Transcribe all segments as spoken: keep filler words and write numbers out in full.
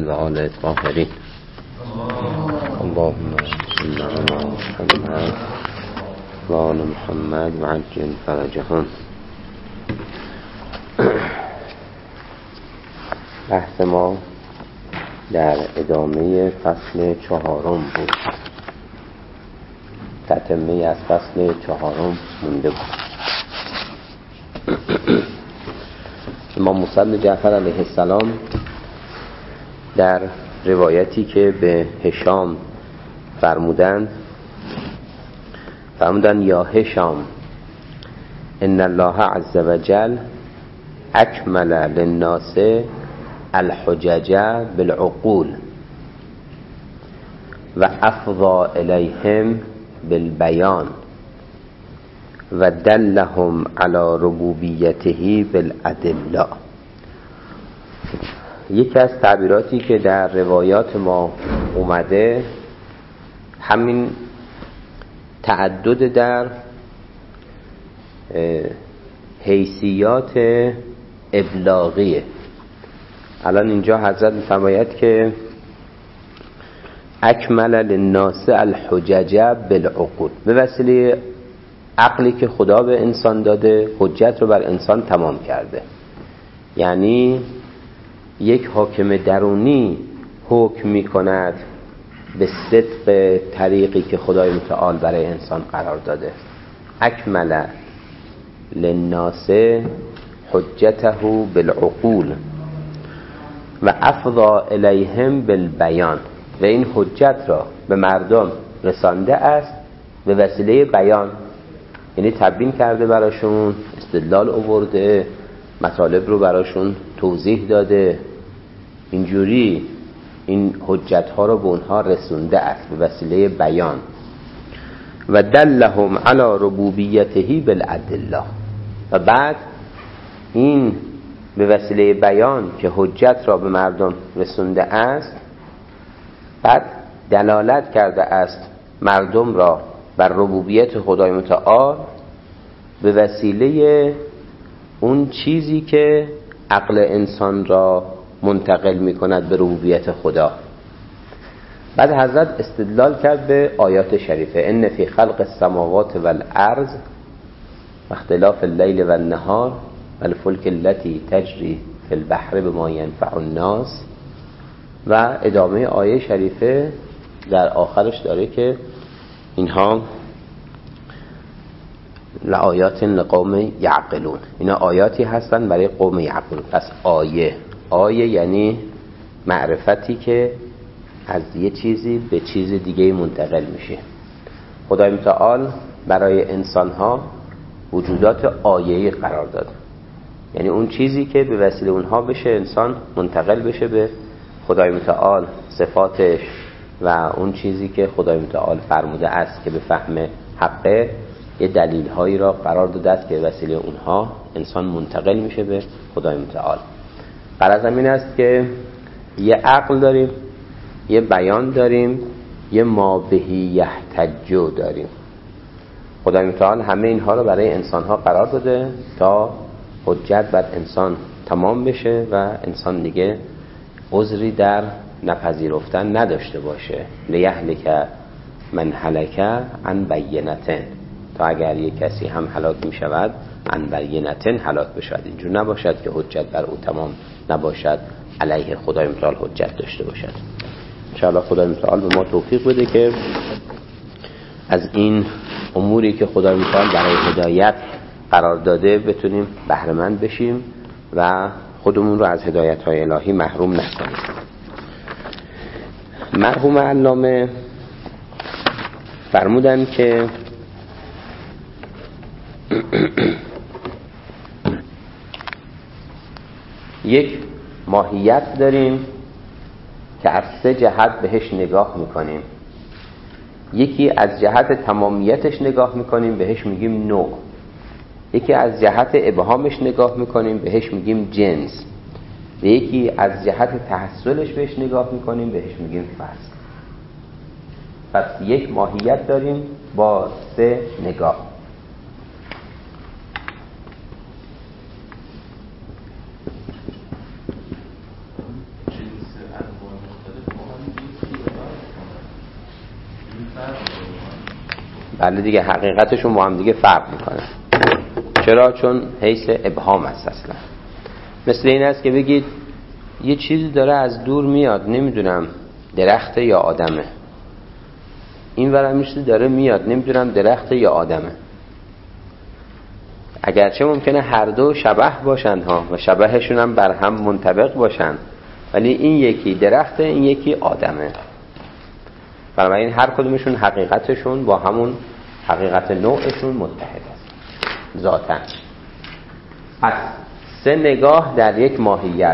و آل الطاهرین. اللهم صل علی محمد و آل محمد و عجل فرجهم. بحث ما در ادامه فصل چهارم بود، تتمه از فصل چهارم مونده بود. امام موسی بن جعفر علیه السلام در روایتی که به هشام فرمودند فرمودند یا هشام ان الله عز وجل اکمل للناس الحجج بالعقول و افضى الیهم بالبیان و دلهم علی ربوبیته بالادله. یکی از تعبیراتی که در روایات ما اومده همین تعدد در حیثیات ابلاغیه. الان اینجا حضرت می‌فرماید که اکمل للناس الحجج بالعقول، به وسیله عقلی که خدا به انسان داده حجت رو بر انسان تمام کرده. یعنی یک حاکم درونی حکم می کند به صدق طریقی که خدای متعال برای انسان قرار داده. اکمل للناس حجته بالعقول و افضى الیهم بالبیان، و این حجت را به مردم رسانده است به وسیله بیان، یعنی تبیین کرده براشون، استدلال آورده، مطالب رو براشون توضیح داده، اینجوری این حجت ها رو به اونها رسونده است به وسیله بیان. و دلهم علی ربوبیته بالادله، و بعد این به وسیله بیان که حجت را به مردم رسونده است، بعد دلالت کرده است مردم را بر ربوبیت خدای متعال به وسیله اون چیزی که عقل انسان را منتقل می کند به ربوبیت خدا. بعد حضرت استدلال کرد به آیات شریفه ان فی خلق السماوات والارض و اختلاف اللیل و النهار و الفلک التي تجری فی البحر بما ینفع الناس، و ادامه آیه شریفه در آخرش داره که اینها لآیات لقوم یعقلون، اینا آیاتی هستن برای قوم یعقلون. پس آیه آیه یعنی معرفتی که از یه چیزی به چیز دیگه منتقل میشه. خدای متعال برای انسانها وجودات آیه‌ای قرار داد، یعنی اون چیزی که به وسیله اونها بشه انسان منتقل بشه به خدای متعال، صفاتش و اون چیزی که خدای متعال فرموده است که به فهم حقه، یه دلیل هایی را قرار داده است که به وسیله اونها انسان منتقل میشه به خدای متعال. غرض این است که یه عقل داریم، یه بیان داریم، یه ما بهی یحتجو داریم. خدای متعال همه اینها رو برای انسان ها قرار داده تا حجت بر انسان تمام بشه و انسان دیگه عذری در نپذیرفتن نداشته باشه. لیهلک من هلک عن بینة، تا اگر یک کسی هم هلاک می شود عن بینة هلاک بشود، اینجور نباشد که حجت بر او تمام نباشد، علیه خدای متعال حجت داشته باشد. انشاءالله خدای متعال به ما توفیق بده که از این اموری که خدای متعال برای هدایت قرار داده بتونیم بهره مند بشیم و خودمون رو از هدایت های الهی محروم نکنیم. مرحوم علامه فرمودن که یک ماهیت داریم که از سه جهت بهش نگاه میکنیم. یکی از جهت تمامیتش نگاه میکنیم، بهش میگیم نوع. یکی از جهت ابهامش نگاه میکنیم، بهش میگیم جنس. و یکی از جهت تحصلش بهش نگاه میکنیم، بهش میگیم فصل. پس یک ماهیت داریم با سه نگاه. بله دیگه، حقیقتشون با هم دیگه فرق میکنه. چرا؟ چون حیث ابهام است اصلا. مثل این است که بگید یه چیزی داره از دور میاد، نمیدونم درخته یا آدمه. این ورم میشه داره میاد، نمیدونم درخته یا آدمه. اگرچه ممکنه هر دو شبه باشن ها و شبهشون هم بر هم منطبق باشن، ولی این یکی درخته، این یکی آدمه. بنابراین هر کدومشون حقیقتشون با همون حقیقت نوعشون متحد است ذاتاً. پس سه نگاه در یک ماهیت.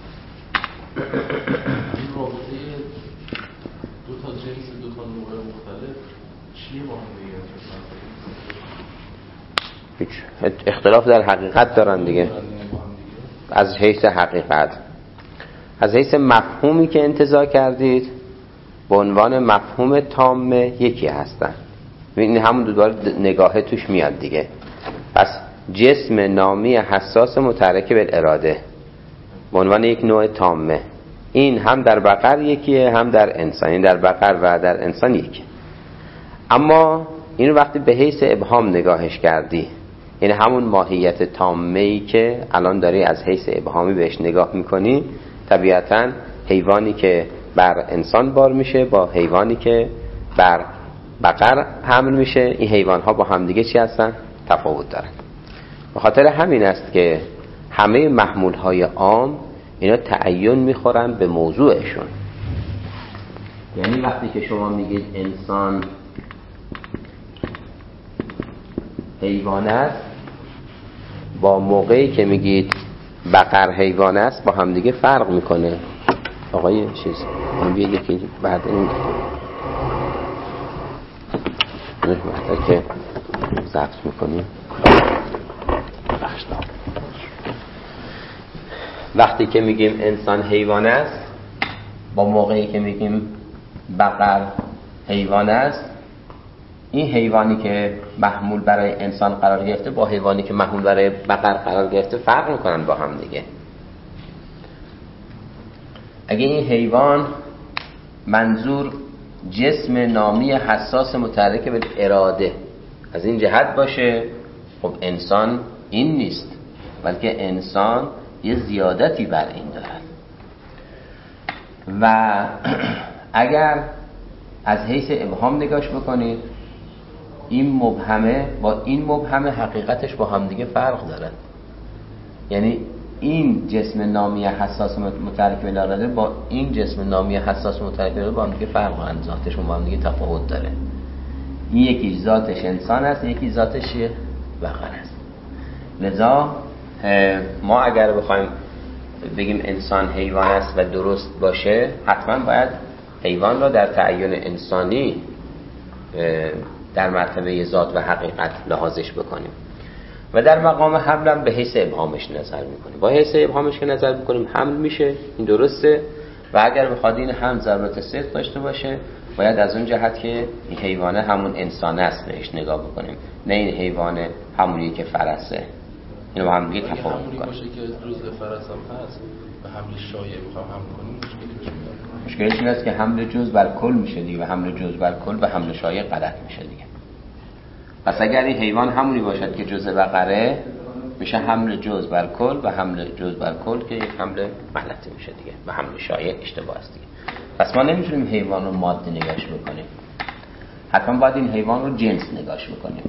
دو تا جنس دو تا نوع مختلف چیه با هم دیگه؟ هیچ اختلاف در حقیقت دارن دیگه. از حیث حقیقت، از حیث مفهومی که انتزاع کردید به عنوان مفهوم تام یکی هستن. این همون دوباره نگاه توش میاد دیگه. پس جسم نامی حساس متحرک بالاراده به عنوان یک نوع تامه، این هم در بقر یکیه هم در انسان، این در بقر و در انسان یکی. اما این وقتی به حیث ابهام نگاهش کردی، یعنی همون ماهیت تامه‌ای که الان داری از حیث ابهامی بهش نگاه میکنی، طبیعتاً حیوانی که بر انسان بار میشه با حیوانی که بر بقر حمل میشه، این حیوانها با همدیگه چی هستن؟ تفاوت دارن. به خاطر همین است که همه محمولهای عام اینا تعین میخورن به موضوعشون. یعنی وقتی که شما میگید انسان حیوان است، با موقعی که میگید بقر حیوان است با همدیگه فرق میکنه. آقای چیز من بیاد یکی بعد این وقتی که ضبط میکنیم وقتی که میگیم انسان حیوان است با موقعی که میگیم بقر حیوان است، این حیوانی که محمول برای انسان قرار گرفته با حیوانی که محمول برای بقر قرار گرفته فرق میکنن با هم دیگه. اگه این حیوان منظور جسم نامی حساس متحرک به اراده از این جهت باشه، خب انسان این نیست، بلکه انسان یه زیادتی بر این دارد. و اگر از حیث ابهام نگاش بکنید، این مبهمه با این مبهمه حقیقتش با هم دیگه فرق دارد. یعنی این جسم نامی حساس متحرک به اراده با این جسم نامی حساس متحرک به اراده با هم دیگه فرق دارن، ذاتشون با هم دیگه تفاوت داره. این یکی ذاتش انسان است، یکی ذاتش بقر است. لذا ما اگر بخوایم بگیم انسان حیوان است و درست باشه، حتما باید حیوان را در تعین انسانی در مرتبه ذات و حقیقت لحاظش بکنیم و در مقام حملم به حیث ابهامش نظر میکنیم. با حیث ابهامش که نظر میکنیم حمل میشه، این درسته. و اگر بخواد این حمل ضرورت صدق داشته باشه، باید از اون جهت که این حیوانه همون انسان است بهش نگاه بکنیم، نه این حیوانه همونی که فرسه. اینو با هم دیگه تفاوت میکنیم. باشه که جزء فرس هم هست و حمل شایع بخوام حمل کنیم، مشکلی پیش میاد. مشکلش این است که حمل جزء بر کل میشه دیگه، و حمل جزء بر کل و حمل شایع غلط میشه دیگه. پس اگر این حیوان همونی باشد که جزء بقره، میشه حمل جزء بر کل و حمل جزء بر کل که یک حمل غلطی میشه دیگه و حمل شایع اشتباه است دیگه. پس ما نمیتونیم حیوان رو ماده نگاش بکنیم، حتما باید این حیوان رو جنس نگاش بکنیم.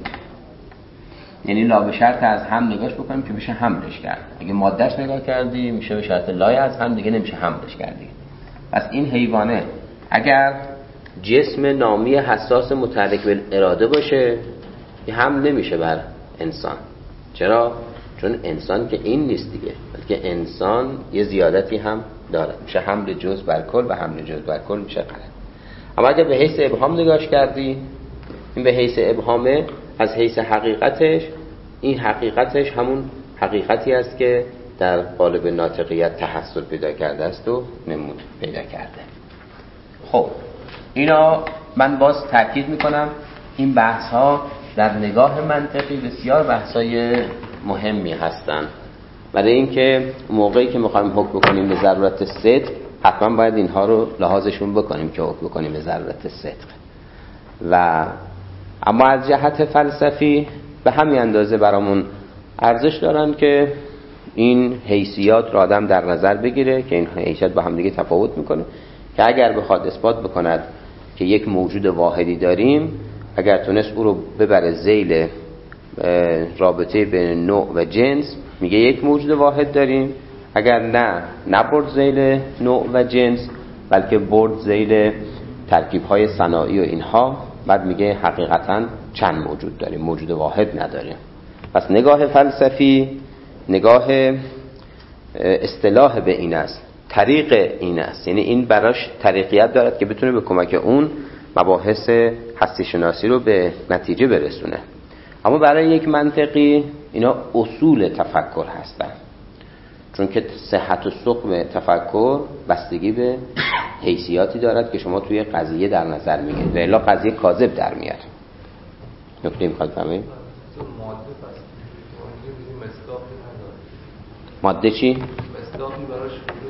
یعنی لا به شرط از هم نگاش بکنیم که میشه حملش کرد. اگه مادهش نگاه کردی میشه به شرط لای از هم دیگه نمیشه حملش کردی. پس این حیوانه اگر جسم نامی حساس متحرک به اراده باشه، یه حمل نمیشه بر انسان. چرا؟ چون انسان که این نیست دیگه، بلکه انسان یه زیادتی هم داره، میشه حمل جزء بر کل و حمل جزء بر کل میشه غلط. اما اگه به حیث ابهام نگاش کردی، این به حیث ابهامه، از حیث حقیقتش، این حقیقتش همون حقیقتی است که در قالب ناطقیت تحصل پیدا کرده است و نمود پیدا کرده. خب اینا من باز تاکید میکنم، این بحث ها در نگاه منطقی بسیار بحث های مهمی هستند، برای اینکه موقعی که میخوایم حکم بکنیم به ضرورت صدق، حتما باید اینها رو لحاظشون بکنیم که حکم بکنیم به ضرورت صدق. و اما از جهت فلسفی به همین اندازه برامون ارزش دارن که این حیثیات را آدم در نظر بگیره که این حیثیت با هم دیگه تفاوت میکنه، که اگر بخواد اثبات بکند که یک موجود واحدی داریم، اگر تونست او رو ببره ذیل رابطه بین نوع و جنس، میگه یک موجود واحد داریم. اگر نه نبرد ذیل نوع و جنس، بلکه برد ذیل ترکیب‌های صناعی و اینها، بعد میگه حقیقتاً چند موجود داریم، موجود واحد نداریم. پس نگاه فلسفی نگاه اصطلاح به این است، طریق این است، یعنی این براش طریقیت دارد که بتونه به کمک اون مباحث هستی شناسی رو به نتیجه برسونه. اما برای یک منطقی اینا اصول تفکر هستن، چون که صحت و سقم تفکر بستگی به حیثیاتی دارد که شما توی قضیه در نظر میگیرید، و الا قضیه کاذب در میاد. نکته میخواد فهمید؟ ماده چی؟ مصداقی براش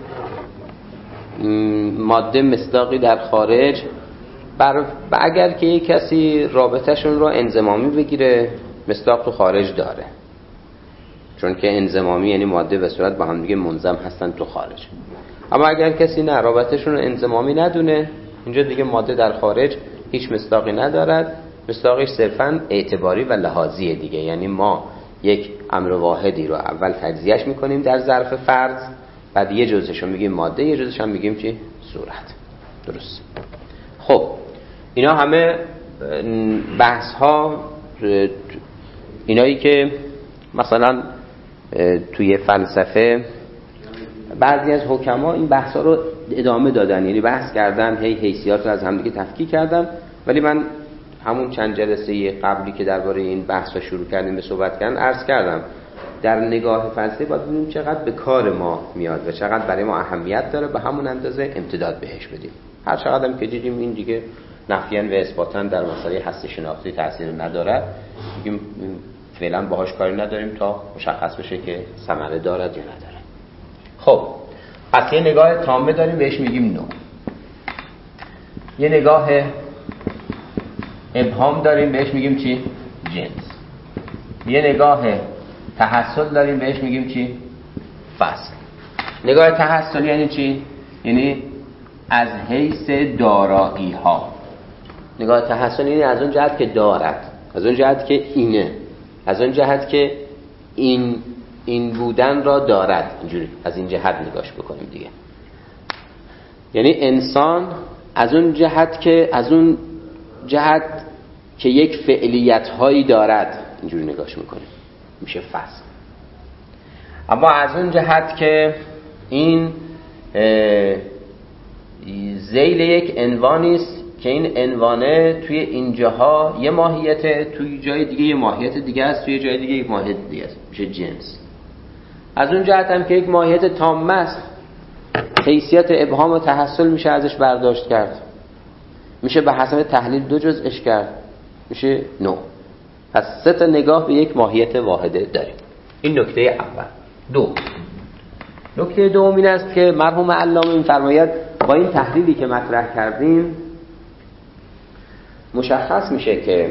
ماده مصداقی در خارج بر اگر که یک کسی رابطهشون رو انضمامی بگیره، مصداق تو خارج داره، چون که انضمامی یعنی ماده به صورت با هم دیگه منضم هستن تو خارج. اما اگر کسی نه رابطهشون رو انضمامی ندونه، اینجا دیگه ماده در خارج هیچ مصداقی ندارد، مصداقش صرفاً اعتباری و لحاظیه دیگه. یعنی ما یک امر واحدی رو اول تجزیهش میکنیم در ظرف فرض، بعد یه جزءش رو میگیم ماده، یه جزءش هم میگیم چی؟ صورت. درست. خب اینا همه بحث ها، اینایی که مثلا توی فلسفه بعضی از حکما این بحث ها رو ادامه دادن، یعنی بحث کردن، هی حیثیات رو از همدیگه تفکیک کردن. ولی من همون چند جلسه قبلی که درباره این بحث رو شروع کردیم به صحبت کردن عرض کردم در نگاه فلسفی باید ببینیم چقدر به کار ما میاد و چقدر برای ما اهمیت داره، به همون اندازه امتداد بهش بدیم. هر چقدر هم که دیدیم این دیگه نفیاً و اثباتاً در مسئله هستی شناختی تاثیر نداره، میگیم فعلا باهاش کاری نداریم تا مشخص بشه که ثمره دارد یا نداره. خب پس یه نگاه تامه داریم بهش میگیم نوع، یه نگاه ابهام داریم بهش میگیم چی؟ جنس. یه نگاه تحصل داریم بهش میگیم چی؟ فصل. نگاه تحصل یعنی چی؟ یعنی از حیث دارایی ها. نگاه تحصل یعنی از اون جهت که دارد، از اون جهت که اینه، از اون جهت که این این بودن را دارد. اینجوری از این جهت نگاش بکنیم دیگه. یعنی انسان از اون جهت که از اون جهت که یک فعلیت هایی دارد اینجوری نگاش میکنیم، میشه فصل. اما از اون جهت که این ذیل یک عنوانی است که این عنوانه توی اینجاها یه ماهیت، توی جای دیگه یه ماهیت دیگه است، توی جای دیگه یک ماهیت دیگه است، میشه جنس. از اون جهت هم که یک ماهیت تامه است، حیثیت ابهام و تحصل میشه ازش برداشت کرد، میشه به حسب تحلیل دو جزءش کرد، میشه نوع. پس سه تا نگاه به یک ماهیت واحده داریم. این نکته اول. دو نکته دوم این است که مرحوم علامه می‌فرماید با این تحلیلی که مطرح کردیم مشخص میشه که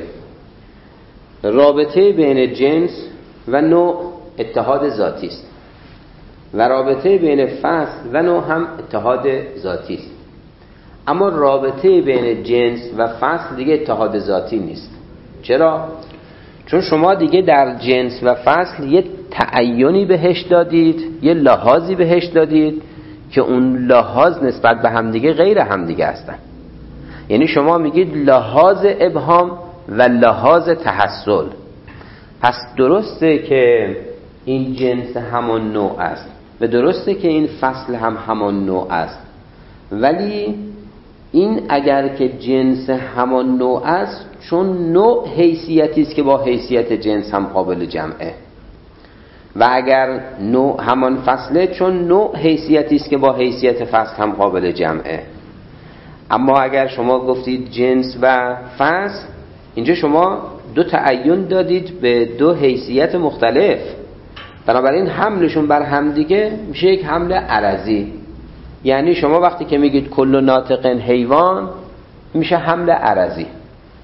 رابطه بین جنس و نوع اتحاد ذاتی است و رابطه بین فصل و نوع هم اتحاد ذاتی است. اما رابطه بین جنس و فصل دیگه اتحاد ذاتی نیست. چرا؟ چون شما دیگه در جنس و فصل یه تعیینی بهش دادید، یه لحاظی بهش دادید که اون لحاظ نسبت به همدیگه غیر همدیگه هستن. یعنی شما میگید لحاظ ابهام و لحاظ تحصل. پس درسته که این جنس همان نوع است و درسته که این فصل هم همان نوع است، ولی این اگر که جنس همان نوع است، چون نوع حیثیتی است که با حیثیت جنس هم قابل جمعه، و اگر نوع همان فصله، چون نوع حیثیتی است که با حیثیت فصل هم قابل جمعه. اما اگر شما گفتید جنس و فصل، اینجا شما دو تعیین دادید به دو حیثیت مختلف، بنابراین حملشون بر همدیگه میشه یک حمل عرضی. یعنی شما وقتی که میگید کل ناطق حیوان، میشه حمل عرضی.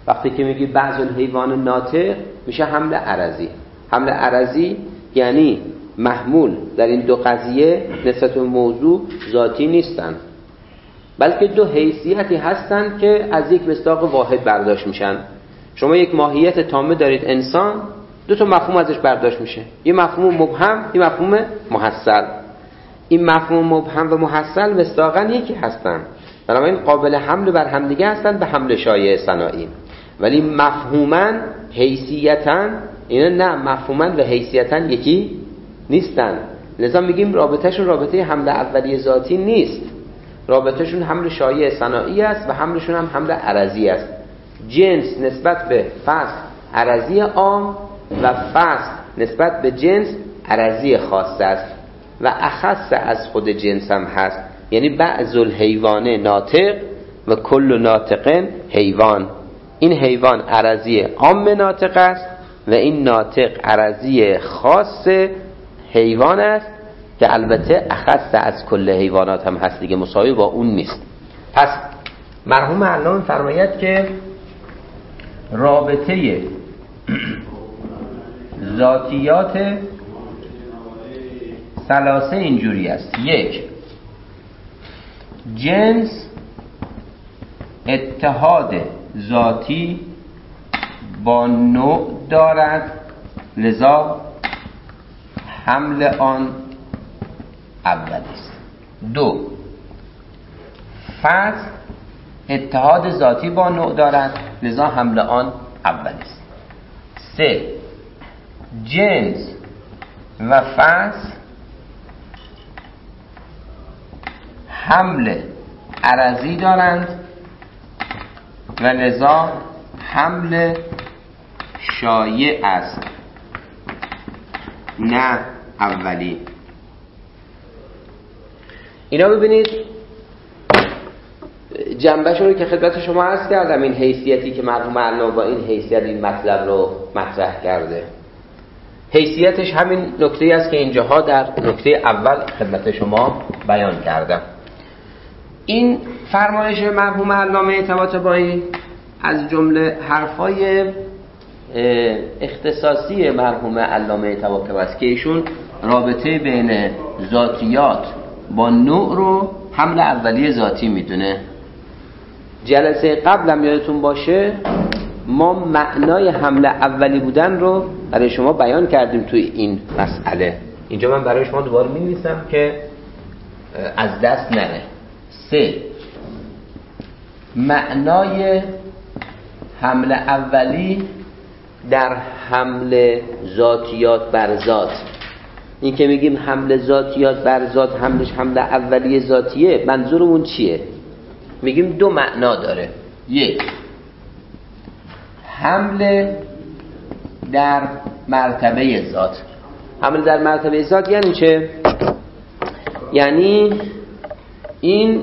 وقتی که میگی بعض الحیوان ناطق میشه حمل عرضی. حمل عرضی یعنی محمول در این دو قضیه نسبت به موضوع ذاتی نیستن، بلکه دو حیثیتی هستن که از یک مصداق واحد برداشت میشن. شما یک ماهیت تامه دارید انسان، دو تا مفهوم ازش برداشت میشه، یه مفهوم مبهم، یه مفهوم محصل. این مفهوم مبهم و محصل مصداقاً یکی هستن، بنابراین قابل حمل بر هم دیگه هستن به حمل شایع صناعی، ولی مفهوماً حیثیتاً اینا نه، مفهوماً و حیثیتاً یکی نیستن. لذا میگیم رابطهشون رابطه حمل اولیه ذاتی نیست، رابطهشون حمل شایع صناعی است و حملشون هم حمل عرضی است. جنس نسبت به فصل عرضی عام و فصل نسبت به جنس عرضی خاص است و اخص از خود جنس هم هست، یعنی بعض الحیوان ناطق و کل ناطق حیوان. این حیوان عرضی عام ناطق است و این ناطق عرضی خاص حیوان است که البته اخص از کل حیوانات هم هست دیگه، مساوی با اون نیست. پس مرحوم علامه فرماید که رابطه ذاتیات ثلاثه اینجوری است: یک، جنس اتحاد ذاتی با نوع دارد، لذا حمل آن اولی است. دو، فصل اتحاد ذاتی با نوع دارد، لذا حمل آن اولی است. سه، جنس و فصل حمل عرضی دارند و لذا حمل شایع است، نه اولی. اینا ببینید جنبه‌ش رو که خدمت شما عرض کردم، این حیثیتی که مرحوم علامه با این حیثیت این مطلب رو مطرح کرده. حیثیتش همین نکته است که اینجاها در نکته اول خدمت شما بیان کردم. این فرمایش مرحوم علامه طباطبایی از جمله حرفای اختصاصی مرحوم علامه طباطبایی است که ایشون رابطه بین ذاتیات با نوع رو حمل اولیه ذاتی میدونه. جلسه قبلم یادتون باشه ما معنای حمل اولی بودن رو برای شما بیان کردیم توی این مسئله. اینجا من برای شما دوباره می نویسم که از دست نره. سه، معنای حمل اولی در حمل ذاتیات بر ذات. این که میگیم حمل ذاتیات بر ذات حملش حمل اولیه ذاتیه، منظورمون چیه؟ میگیم دو معنا داره. یک، حمل در مرتبه ذات. حمل در مرتبه ذات یعنی چه؟ یعنی این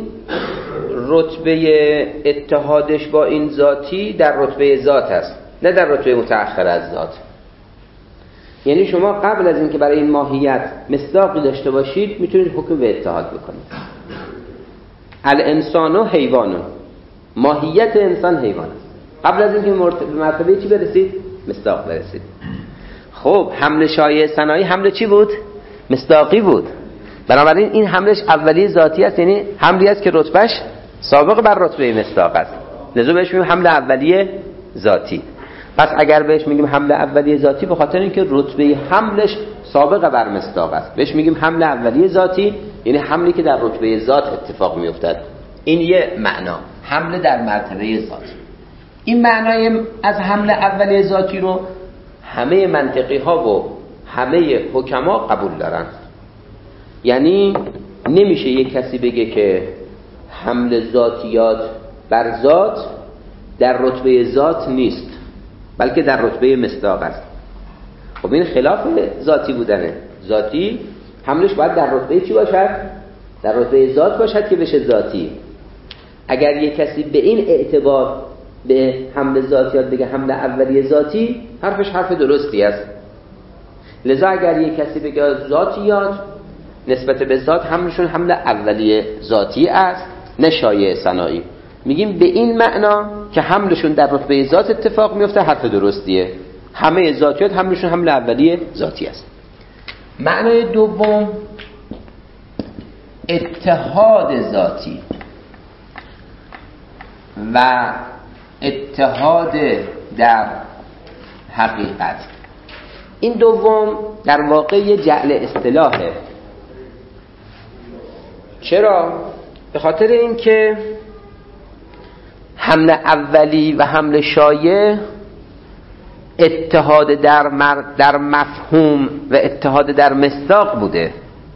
رتبه اتحادش با این ذاتی در رتبه ذات است، نه در رتبه متأخر از ذات. یعنی شما قبل از اینکه برای این ماهیت مصداقی داشته باشید میتونید حکم به اتحاد بکنید. الانسان و حیوان، ماهیت انسان حیوان است. قبل از اینکه به مرتبه چی برسید؟ مصداق برسید. خب حمل شایع صناعی حمل چی بود؟ مصداقی بود. بنابراین این حملش اولی ذاتی است، یعنی حملی است که رتبهش سابق بر رتبه مصداق است، لذا بهش میگیم حمل اولیه ذاتی. پس اگر بهش میگیم حمل اولیه ذاتی به خاطر اینکه رتبه حملش سابق بر مصداق است، بهش میگیم حمل اولیه ذاتی، یعنی حملی که در رتبه ذات اتفاق میافتد. این یه معنا، حمل در مرتبه ذات. این معنای از حمل اولیه ذاتی رو همه منطقی ها و همه حکما قبول دارن. یعنی نمیشه یک کسی بگه که حمل ذاتیات بر ذات در رتبه ذات نیست، بلکه در رتبه مصداق است. خب این خلاف ذاتی بودنه. ذاتی حملش باید در رتبه چی باشد؟ در رتبه ذات باشد که بشه ذاتی. اگر یک کسی به این اعتبار به حمل ذاتیات بگه حمل اولیه ذاتی، حرفش حرف درستی است. لذا اگر یک کسی بگه ذاتیات نسبت به ذات حملشون حمل اولیه ذاتی است، نه شایع صناعی. میگیم به این معنا که حملشون در رتبه ذات اتفاق میفته حرف درستیه. همه ذاتیات حملشون حمل اولیه ذاتی است. معنای دوم اتحاد ذاتی و اتحاد در حقیقت. این دوم در واقع یه جعل اصطلاحه. چرا؟ به خاطر اینکه حمل اولی و حمل شایع اتحاد در, مر... در مفهوم و اتحاد در مصداق بوده.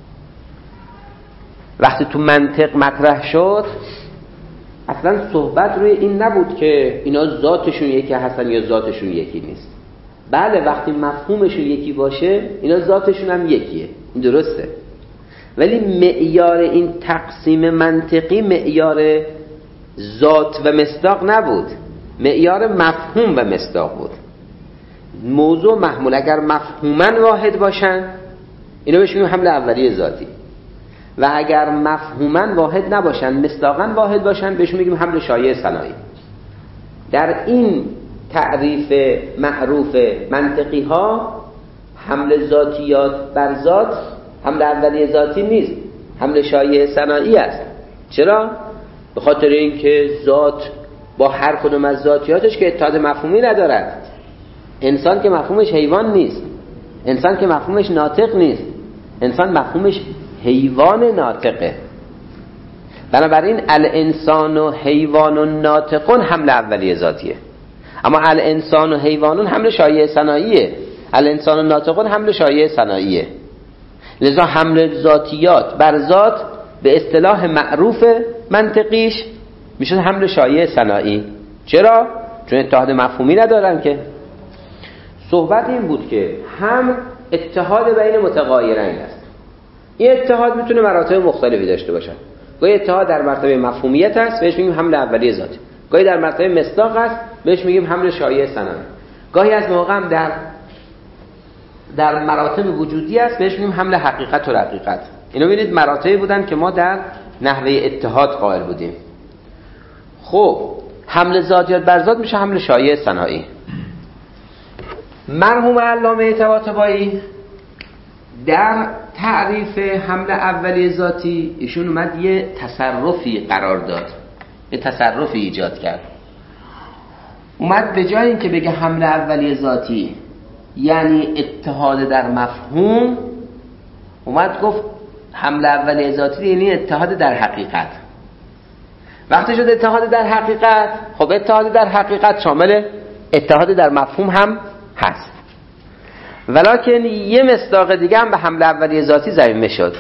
وقتی تو منطق مطرح شد اصلا صحبت روی این نبود که اینا ذاتشون یکی هستن یا ذاتشون یکی نیست. بله وقتی مفهومشون یکی باشه اینا ذاتشون هم یکیه، این درسته، ولی معیار این تقسیم منطقی معیار ذات و مصداق نبود، معیار مفهوم و مصداق بود. موضوع محمول اگر مفهوماً واحد باشن اینا بهش میگیم حمل اولیه ذاتی، و اگر مفهوماً واحد نباشن مصداقاً واحد باشن بهش میگیم حمل شایع صناعی. در این تعریف معروف منطقی ها حمل ذاتیات بر ذات حمل اولیه ذاتی نیست، حمل شایع صناعی است. چرا؟ به خاطر اینکه ذات با هر کدوم از ذاتیاتش که اتحاد مفهومی ندارد. انسان که مفهومش حیوان نیست، انسان که مفهومش ناطق نیست، انسان مفهومش حیوان ناطقه. بنابراین الانسان و حیوان و ناطقون حمل اولیه ذاتیه، اما الانسان و حیوانون حمل شایع صناعیه، الانسان و ناطقون حمل شایع صناعیه. لذا حمل ذاتیات بر ذات به اصطلاح معروف منطقیش میشه حمل شایع صناعی. چرا؟ چون اتحاد مفهومی ندارن که. صحبت این بود که هم اتحاد بین متغایرین است. این اتحاد میتونه مراتب مختلفی داشته باشه. گاهی اتحاد در مرتبه مفهومیت است، بهش میگیم حمل اولیه ذاتی. گاهی در مرتبه مصداق است، بهش میگیم حمل شایع صناعی. گاهی از موقع هم در در مراتب وجودی است، بهش میگیم حمل حقیقت و رقیقت. اینو ببینید مراتبی بودن که ما در نحوه اتحاد قائل بودیم. خب حمل ذاتیات بر ذات میشه حمل شایع صناعی. مرحوم علامه طباطبایی در تعریف حمل اولیه ذاتی ایشون اومد یه تصرفی قرار داد، یه تصرفی ایجاد کرد. اومد به جای اینکه بگه حمل اولیه ذاتی یعنی اتحاد در مفهوم، اومد گفت حمل اولیه ذاتی یعنی اتحاد در حقیقت. وقتی شد اتحاد در حقیقت، خب اتحاد در حقیقت شامل اتحاد در مفهوم هم هست، ولکن یه مصداق دیگه هم به حمل اولیه ذاتی ضمیمه شد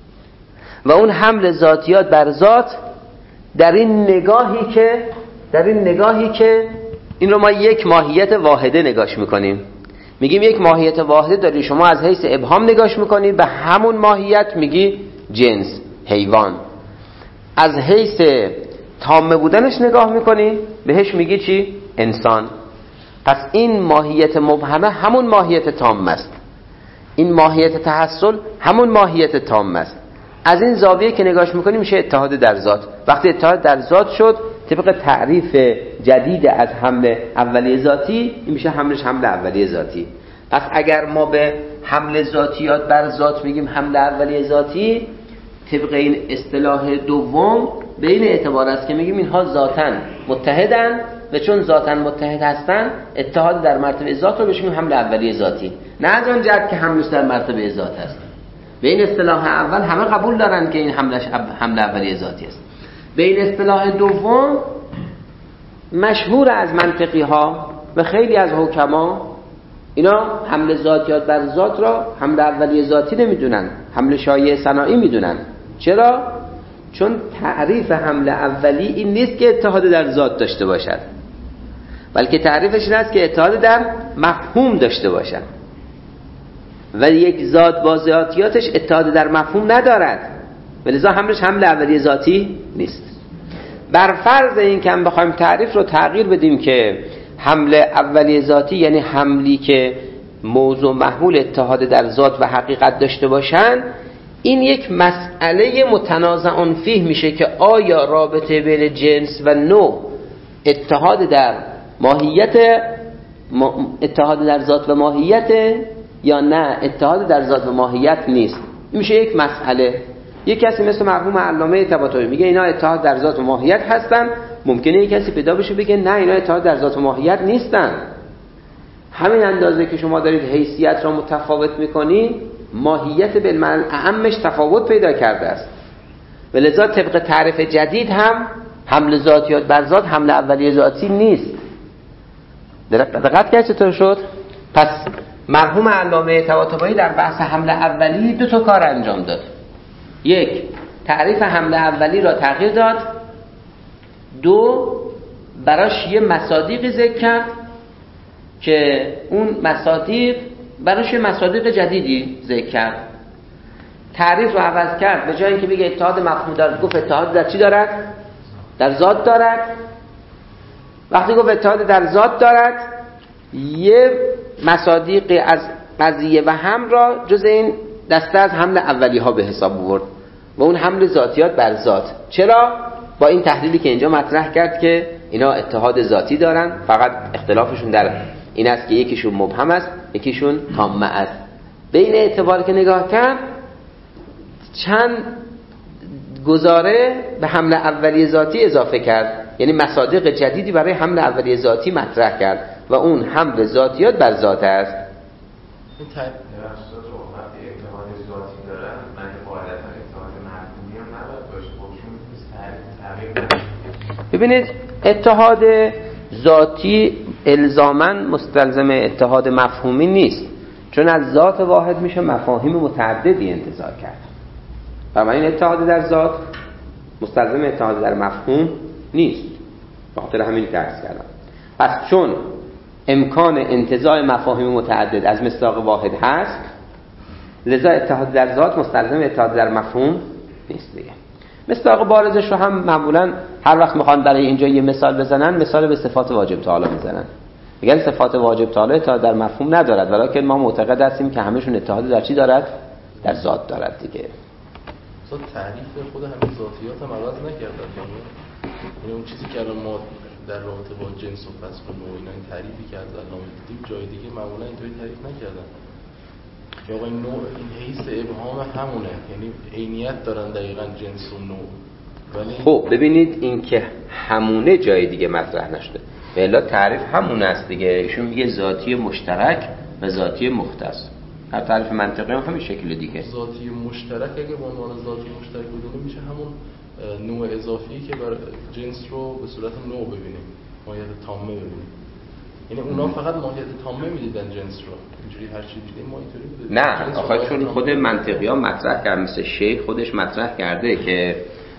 و اون حمل ذاتیات بر ذات در این نگاهی که در این نگاهی که این رو ما یک ماهیت واحده نگاش میکنیم. میگیم یک ماهیت واحده داری، شما از حیث ابهام نگاش میکنی به همون ماهیت میگی جنس، حیوان. از حیث تام بودنش نگاه میکنی بهش میگی چی؟ انسان. پس این ماهیت مبهمه همون ماهیت تام است، این ماهیت تحصل همون ماهیت تام است. از این زاویه که نگاش میکنی میشه اتحاد در ذات. وقتی اتحاد در ذات شد طبق تعریف جدید از حمل اولیه ذاتی این میشه حملش حمل اولیه ذاتی. پس اگر ما به حمل ذاتیات بر ذات میگیم حمل اولیه ذاتی، طبق این اصطلاح دوم به این اعتبار است که میگیم اینها ذاتاً متحدن و چون ذاتاً متحد هستن اتحاد در مرتبه ذات رو بهش میگیم حمل اولیه ذاتی، نه از اون جهت که حملش در مرتبه ذات است. به این اصطلاح اول همه قبول دارن که این حملش حمل اولیه ذاتی است. به این اصطلاح دوم مشهور از منطقی ها و خیلی از حکما اینا حمل ذاتیات بر ذات را حمل اولیه ذاتی نمیدونن، حمل شایع صناعی میدونن. چرا؟ چون تعریف حمل اولی این نیست که اتحاد در ذات داشته باشد، بلکه تعریفش این است که اتحاد در مفهوم داشته باشد و یک ذات با ذاتیاتش اتحاد در مفهوم ندارد، ولذا حملش حمل اولیه ذاتی نیست. بر فرض این که هم بخوایم تعریف رو تغییر بدیم که حمل اولیه ذاتی یعنی حملی که موضوع محمول اتحاد در ذات و حقیقت داشته باشن، این یک مسئله متنازع فیه میشه که آیا رابطه بین جنس و نوع اتحاد در ماهیت اتحاد در ذات و ماهیت یا نه اتحاد در ذات و ماهیت نیست. این میشه یک مسئله. یک کسی مثل مرحوم علامه طباطبایی میگه اینا اتحاد در ذات و ماهیت هستن، ممکنه یک کسی پیدا بشه بگه نه اینا اتحاد در ذات و ماهیت نیستن. همین اندازه که شما دارید حیثیت را متفاوت میکنید، ماهیت بالمعنی اعمش تفاوت پیدا کرده است. ولذا طبق تعریف جدید هم حمل ذاتیات بر ذات حمل اولیه ذاتی نیست. دقت کرد چطور شد؟ پس مرحوم علامه طباطبایی در بحث حمل اولی دو تا کار انجام داد. یک، تعریف حمل اولی را تغییر داد. دو، براش یه مصادیقی ذکر کرد که اون مصادیق براش یه مصادیق جدیدی ذکر کرد. تعریف رو عوض کرد، به جای اینکه بگه اتحاد مفهوم دارد گفت اتحاد در چی دارد؟ در ذات دارد. وقتی گفت اتحاد در ذات دارد، یه مصادیق از قضیه و هم را جز این دسته از حمل اولی ها به حساب آورد و اون حمل ذاتیات بر ذات. چرا؟ با این تحلیلی که اینجا مطرح کرد که اینا اتحاد ذاتی دارن، فقط اختلافشون در این است که یکیشون مبهم است یکیشون تامه است. به این اعتبار که نگاه کرد، چند گزاره به حمل اولیه ذاتی اضافه کرد، یعنی مصادیق جدیدی برای حمل اولیه ذاتی مطرح کرد و اون حمل ذاتیات بر ذات است. این تعریف نرسات رو وقتی اتحاد ذاتی دارن من قاعدتا اتحاد مفهومی هم نباید باشه، خودشون میتونست تغییر. ببینید اتحاد ذاتی الزاماً مستلزم اتحاد مفهومی نیست، چون از ذات واحد میشه مفاهیم متعددی انتزاع کرد. بنابراین اتحاد در ذات مستلزم اتحاد در مفهوم نیست. به خاطر همین درس کردم. پس چون امکان انتزاع مفاهیم متعدد از مصداق واحد هست، لذا اتحاد در ذات مستلزم اتحاد در مفهوم نیست دیگه. مصداق بارزش رو هم معمولا هر وقت میخوان برای اینجا یه مثال بزنن، مثال به صفات واجب تعالی میزنن. میگن صفات واجب تعالی اتحاد در مفهوم ندارد، ولیکن ما معتقد هستیم که همشون اتحاد در چی دارد؟ در ذات دارد دیگه. اصلا تعریف خود همین ذاتیات هم عوض نکردن. یعنی اون چیزی که الان ما در رابطه با جنس و فصل و نوع اینا این تعریفی که از علامه دیدیم جای دیگه معمولا اینطوری تعریف نکردن. که آقا این نوع این حیث ابهام همونه، یعنی عینیت دارن دقیقاً جنس و نوع. ولی خب ببینید این که همونه جای دیگه مطرح نشده. والا تعریف همون است دیگه. ایشون میگه ذاتی مشترک و ذاتی مختص. هر تعریف منطقی هم همین شکل دیگه. ذاتی مشترک اگه به عنوان ذاتی مشترک بدونیم میشه همون نوع اضافی که بر جنس رو به صورت نوع ببینیم، ماهیت تامه ببینیم. یعنی اونا فقط ماهیت تامه میدیدن جنس رو، اینجوری هر چی دیدیم ما اینطوری بودیم. نه آخه چون خود منطقی‌ها مطرح کرد، مثل شیخ خودش مطرح کرده که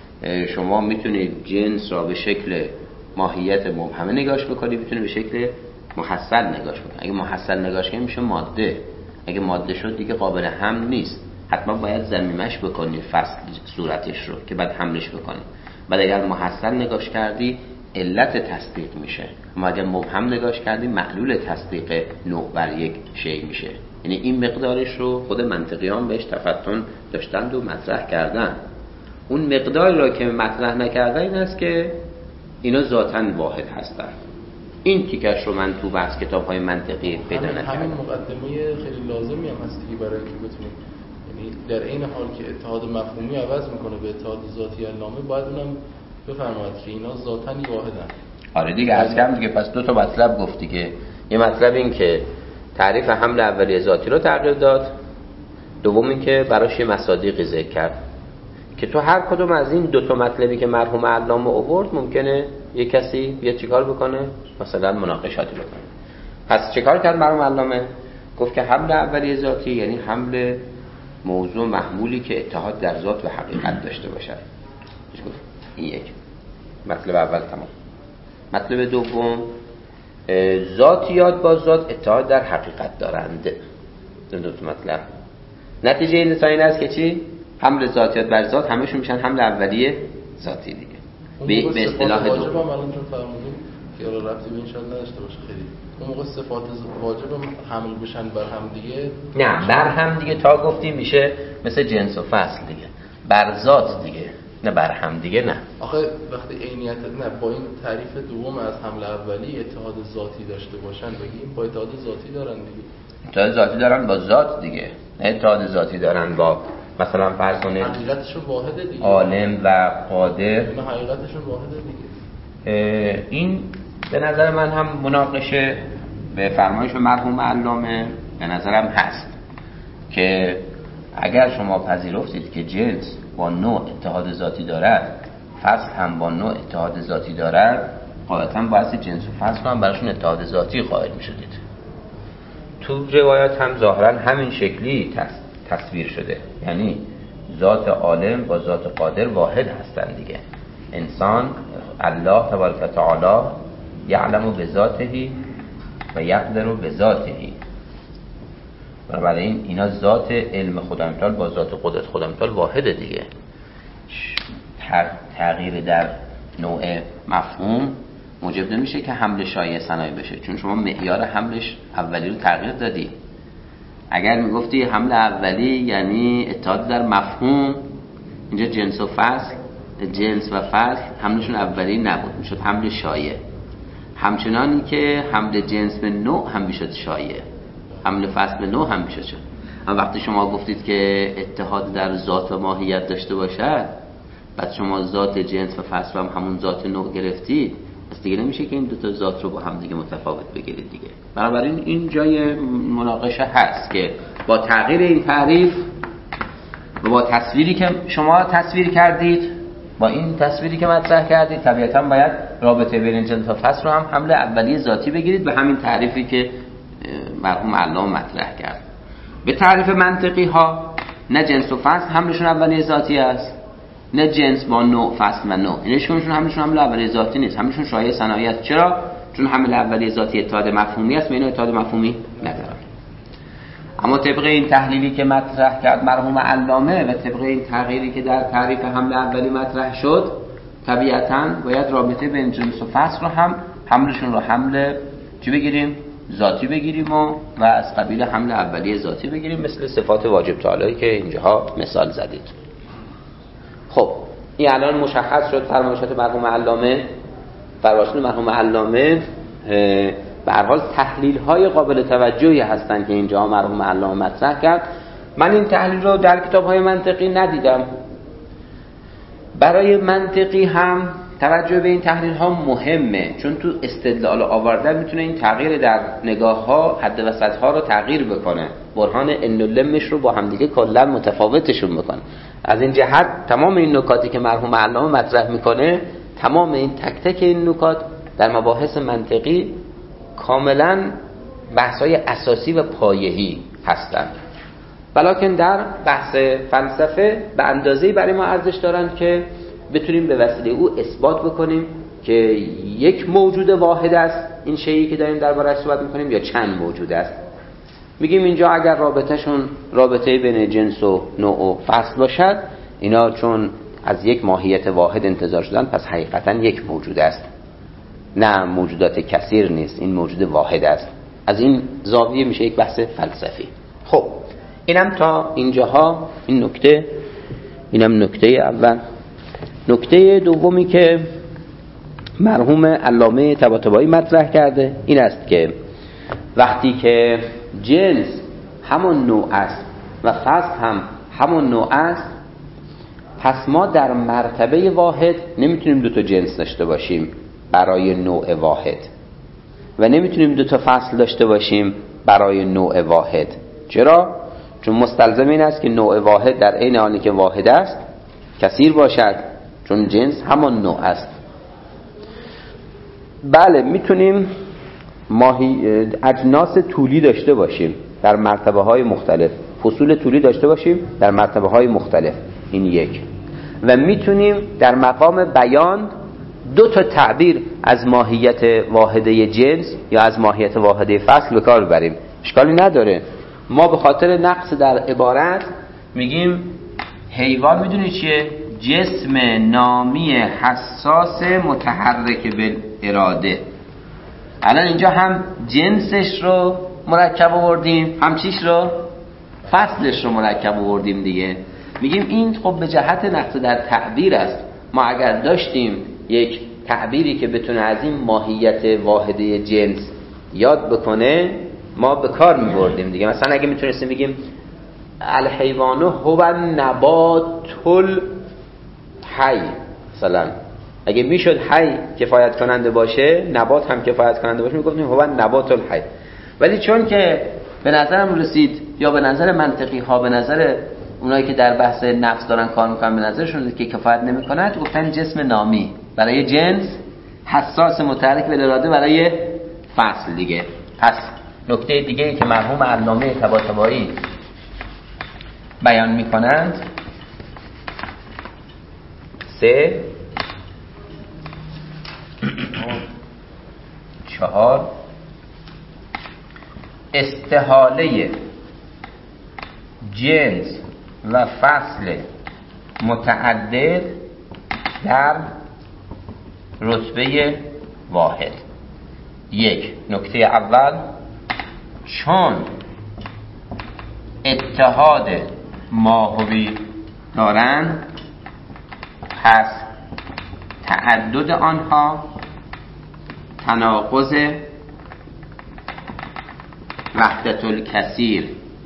شما میتونید جنس را به شکل ماهیت مبهمه نگاش بکنید، میتونید به شکل محصل نگاش بکنید. اگه محصل نگاش کنید میشه ماده، اگه ماده شد دیگه قابل حمل نیست. حتما باید ضمیمش بکنید، فصل صورتش رو که بعد حملش بکنید. بعد اگر محصل نگاش کردی علت تصدیق میشه، اما اگر مبهم نگاش کردی معلول تصدیق نوع بر یک شی میشه. یعنی این مقدارش رو خود منطقیان بهش تفتن داشتند و مطرح کردن. اون مقداری را که مطرح نکردن این است که اینا ذاتاً واحد هستن. این تیکش رو من تو بحث کتاب‌های منطقی پیدا نکردم. همین مقدمه خیلی لازمی هم هست که برای اینکه بتونیم، یعنی در این حال که اتحاد مفهومی عوض میکنه به اتحاد ذاتی علامه، باید اونم بفرماید که اینا ذاتاً واحدن. آره دیگه از کم دیگه. پس دو تا مطلب گفتی که یه مطلب این که تعریف حمل اولیه ذاتی رو تغییر داد، دوم این که براش یه مصادیقی ذکر کرد که تو هر کدوم از این دو تا مطلبی که مرحوم علامه آورد ممکنه یه کسی بیاد چیکار بکنه، مثلا مناقشاتی بکنه. پس چیکار کرد مرحوم علامه؟ گفت که حمل اولیه ذاتی یعنی حمل موضوع محمولی که اتحاد در ذات و حقیقت داشته باشد. این یک مطلب اول تمام. مطلب دوم، ذاتیات با ذات اتحاد در حقیقت دارند. این دو تا مطلب نتیجه این این است که چی؟ حمل ذاتیات بر ذات همشون میشن حمل اولیه ذاتی دیگه. به اصطلاح واجب هم الان چون فرمودیم که الان ربطی به این شاید نداشته باشه خیلی. اون موقع صفات واجب هم حمل بشن بر هم دیگه. نه بر هم دیگه تا گفتیم میشه مثل جنس و فصل دیگه. بر ذات دیگه. نه بر هم دیگه نه. آخه وقتی عینیت نه با این تعریف دوم از حمل اولی اتحاد ذاتی داشته باشن بگیم با اتحاد ذاتی دارن دیگه. اتحاد ذاتی دارن با ذات دیگه، نه اتحاد ذاتی دارن با مثلا فرض کنید حقیقتشون واحده دیگه، عالم و قادر. نه حقیقتشون واحده دیگه. این به نظر من هم مناقشه به فرمایش مرحوم علامه به نظرم هست که اگر شما پذیرفتید که جنس با نوع اتحاد ذاتی دارد، فصل هم با نوع اتحاد ذاتی دارد، قاعدتاً باعث جنس و فصل هم براشون اتحاد ذاتی قائل می‌شدید. تو روایات هم ظاهراً همین شکلی تصویر شده، یعنی ذات عالم با ذات قادر واحد هستن دیگه. انسان الله تبارک و تعالی یعلم بذاته و یقدر بذاته، بنابراین اینا ذات علم خدای متعال با ذات قدرت خدای متعال واحده دیگه. تغییر در نوع مفهوم موجب نمیشه که حمل شایع ثنایی بشه، چون شما معیار حملش اولی رو تغییر دادی. اگر میگفتی حمل اولی یعنی اتحاد در مفهوم، اینجا جنس و فصل، جنس و فصل حملشون اولی نبود، میشد حمل شایع. همچنانی که حمل جنس به نوع هم میشد شایع، حمل فصل به نوع هم میشد. اما وقتی شما گفتید که اتحاد در ذات و ماهیت داشته باشد، بعد شما ذات جنس و فصل هم همون ذات نوع گرفتید، پس دیگه نمیشه که این دو تا ذات رو با هم دیگه متفاوت بگیرید دیگه. بنابراین این جای مناقشه هست که با تغییر این تعریف و با تصویری که شما تصویر کردید، با این تصویری که مطرح کردید، طبیعتاً باید رابطه بین جنس و فصل رو هم حمل اولیه ذاتی بگیرید به همین تعریفی که مرحوم علامه مطرح کرد. به تعریف منطقی ها نه جنس و فصل حملشون اولیه ذاتی است، نه جنس با نوع فصل و نوع، اینشون همشون حمل اولیه ذاتی نیست، همشون شایعه ثنایی است. چرا؟ چون حمل اولیه ذاتی اتحاد مفهومی است و اینا اتحاد مفهومی ندارن. اما طبق این تحلیلی که مطرح کرد مرحوم علامه و طبق این تغییری که در تعریف حمل اولی مطرح شد، طبیعتاً باید رابطه بین جنس و فصل رو هم حملشون رو حمل چی بگیریم؟ ذاتی بگیریم و, و از قبیل حمل اولیه ذاتی بگیریم، مثل صفات واجب تعالی که اینجاها مثال زدید. خب این الان مشخص شد فرمایشات مرحوم علامه. فرمایشات مرحوم علامه به هر حال تحلیل های قابل توجهی هستند که اینجا مرحوم علامه مطرح کرد. من این تحلیل رو در کتاب های منطقی ندیدم. برای منطقی هم توجه به این تحلیل ها مهمه، چون تو استدلال آوردن میتونه این تغییر در نگاه ها حد وسط ها رو تغییر بکنه، برهان ان و لمش رو با همدیگه کلا متفاوتشون بکنه. از این جهت تمام این نکاتی که مرحوم علامه مطرح میکنه، تمام این تک تک این نکات در مباحث منطقی کاملا بحث‌های اساسی و پایه‌ای هستند، ولیکن در بحث فلسفه به اندازه‌ای برای ما ارزش دارن که بتونیم به وسیله او اثبات بکنیم که یک موجود واحد است این شیئی که داریم درباره‌اش صحبت می‌کنیم یا چند موجود است. میگیم اینجا اگر رابطه‌شون رابطه بین جنس و نوع و فصل باشد، اینا چون از یک ماهیت واحد انتزاع شدن، پس حقیقتاً یک موجود است، نه موجودات کثیر نیست، این موجود واحد است. از این زاویه میشه یک بحث فلسفی. خب اینم تا اینجاها این نکته، اینم نکته اول. نکته دومی که مرحوم علامه طباطبایی مطرح کرده این است که وقتی که جنس همون نوع است و فصل هم همون نوع است، پس ما در مرتبه واحد نمیتونیم دو تا جنس داشته باشیم برای نوع واحد و نمیتونیم دو تا فصل داشته باشیم برای نوع واحد. چرا؟ چون مستلزم این است که نوع واحد در عین حالی که واحد است کثیر باشد، چون جنس همان نوع است. بله میتونیم ماهی اجناس طولی داشته باشیم در مرتبه های مختلف، فصول طولی داشته باشیم در مرتبه های مختلف، این یک. و میتونیم در مقام بیان دو تا تعبیر از ماهیت واحده جنس یا از ماهیت واحده فصل به کار ببریم، اشکالی نداره. ما به خاطر نقص در عبارت میگیم حیوان میدونی چیه؟ جسم نامی حساس متحرک بالاراده. الان اینجا هم جنسش رو مرکب آوردیم، هم چیش رو؟ فصلش رو مرکب آوردیم دیگه. میگیم این خب به جهت نقص در تعبیر است. ما اگر داشتیم یک تعبیری که بتونه از این ماهیت واحده جنس یاد بکنه ما به کار میبردیم دیگه. مثلا اگه میتونستیم بگیم الحیوان هو نبات الحی، مثلا اگه میشد حی کفایت کننده باشه نبات هم کفایت کننده باشه میگفتیم هو نبات الحی. ولی چون که به نظرم رسید یا به نظر منطقی ها، به نظر اونایی که در بحث نفس دارن کار میکنن، به نظرشون رسید که کفایت نمیکنه، گفتن جسم نامی برای جنس، حساس متحرک به اراده برای فصل دیگه. پس نکته دیگه ای که مرحوم علامه طباطبایی بیان میکنند سه چهار استحاله جنس و فصل متعدد در رتبه واحد. یک، نکته اول، چون اتحاد ماهوی دارند پس تعدد آنها تناقض وحدت الکثیر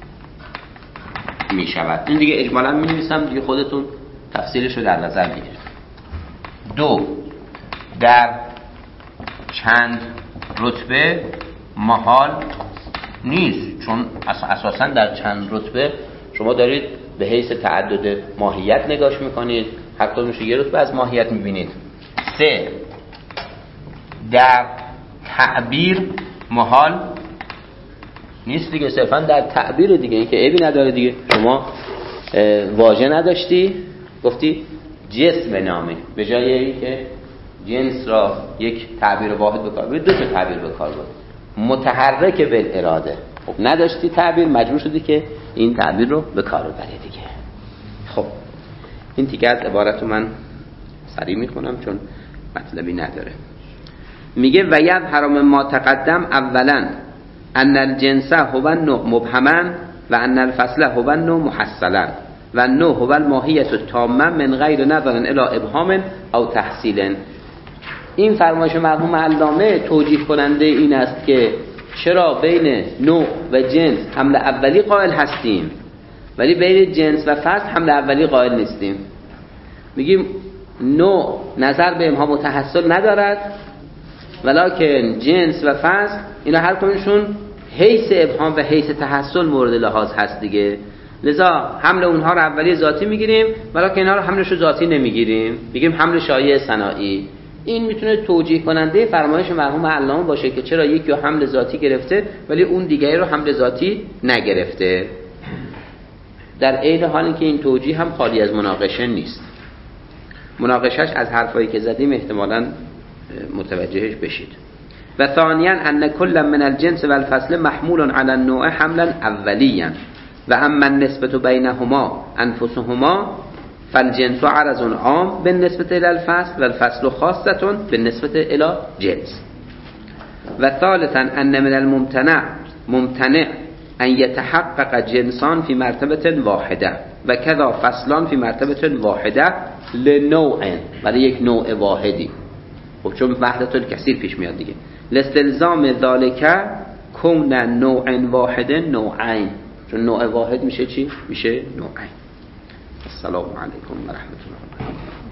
می شود. این دیگه اجمالا می نویسم دیگه، خودتون تفصیلش رو در نظر بگیرید. دو، در چند رتبه محال نیست، چون اساسا در چند رتبه شما دارید به حیث تعدد ماهیت نگاش میکنید، هر کدومش یه رتبه از ماهیت میبینید. سه، در تعبیر محال نیست دیگه، صرفا در تعبیر دیگه، این که عیبی نداره دیگه. شما واژه نداشتی گفتی جسم نامی، به جای این که جنس را یک تعبیر واحد بکار بودی دو تا تعبیر بکار بود، متحرک بالاراده. خب نداشتی تعبیر، مجبور شدی که این تعبیر رو به کار ببری دیگه. خب این تیکه از عبارت رو من سریع میخونم چون مطلبی نداره. میگه و یظهر من ما تقدم اولا ان الجنس هو النوع مبهما و ان الفصل هو النوع محصلا و النوع هو الماهیت التامه من غیر نظر الی ابهام او تحصیل. این فرمایش مرحوم علامه توجیه کننده این است که چرا بین نوع و جنس حمل اولی قائل هستیم ولی بین جنس و فصل حمل اولی قائل نیستیم. میگیم نوع نظر به ابهام و تحصیل ندارد، ولکن جنس و فصل اینا هر کدومشون حیث ابهام و حیث تحصیل مورد لحاظ هست دیگه. لذا حمل اونها رو اولی ذاتی میگیریم ولکن اینا رو حملش رو ذاتی نمیگیریم، میگیم حمل شایع صناعی. این میتونه توجیه کننده فرمایش مرحوم علامه باشه که چرا یکی رو حمل ذاتی گرفته ولی اون دیگری رو حمل ذاتی نگرفته. در عین حالی که این توجیه هم خالی از مناقشه نیست. مناقشش از حرفایی که زدیم احتمالاً متوجهش بشید. و ثانیاً ان کل من الجنس و الفصل محمول على النوع حملا اوليا و اما النسبة بینهما انفسهما فالجنس عرض عام بالنسبة الى الفصل والفصل خاصة بالنسبة الى جنس. و ثالثاً ان من الممتنع ممتنع ان يتحقق جنسان في مرتبة واحدة و كذا فصلان في مرتبة واحدة لنوع، برای یک نوع واحدی. خب چون وحدت الکثیر پیش میاد دیگه. لاستلزام ذالک کون نوع واحد نوعین، چون نوع واحد میشه چی؟ میشه نوعین. السلام علیکم و رحمت الله.